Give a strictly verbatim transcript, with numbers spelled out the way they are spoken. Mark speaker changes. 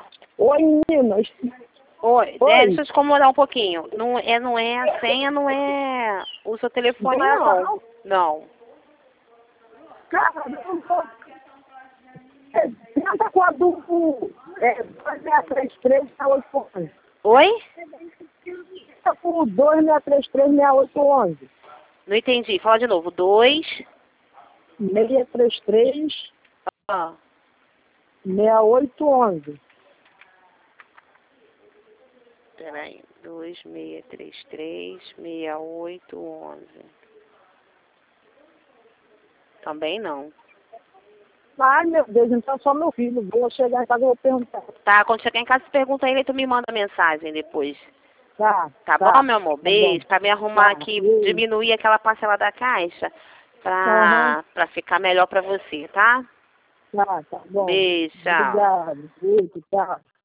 Speaker 1: Oi, meninas.
Speaker 2: Oi,
Speaker 1: Oi.
Speaker 2: é, deixa eu te incomodar um pouquinho. Não é, não é a senha, não é o seu telefone,
Speaker 1: Não é essa,
Speaker 2: não.
Speaker 1: não?
Speaker 2: Não.
Speaker 1: Cara, não tô... É, tenta com a do... É, dois seis três três, seis oito um um.
Speaker 2: Oi?
Speaker 1: Tenta com o dois seis três três, seis oito um um.
Speaker 2: Não entendi. Fala de novo. Dois.
Speaker 1: seis três três,
Speaker 2: Ah,
Speaker 1: seis oito um um.
Speaker 2: peraí. Dois, seis, três, três, seis, oito, onze. Também não.
Speaker 1: Ai, meu Deus, então só meu filho. Vou chegar em casa e vou perguntar.
Speaker 2: Tá, quando chegar em casa, você pergunta ele e tu me manda mensagem depois.
Speaker 1: Tá,
Speaker 2: Tá,
Speaker 1: tá.
Speaker 2: bom, meu amor?
Speaker 1: Tá bom.
Speaker 2: Beijo. Pra me arrumar
Speaker 1: Tá,
Speaker 2: aqui,
Speaker 1: beijo.
Speaker 2: diminuir aquela parcela da caixa.
Speaker 1: Aham,
Speaker 2: Pra, pra ficar melhor pra você, tá?
Speaker 1: tá, tá bom.
Speaker 2: Beijo, tchau.
Speaker 1: Obrigado. Beijo, tchau.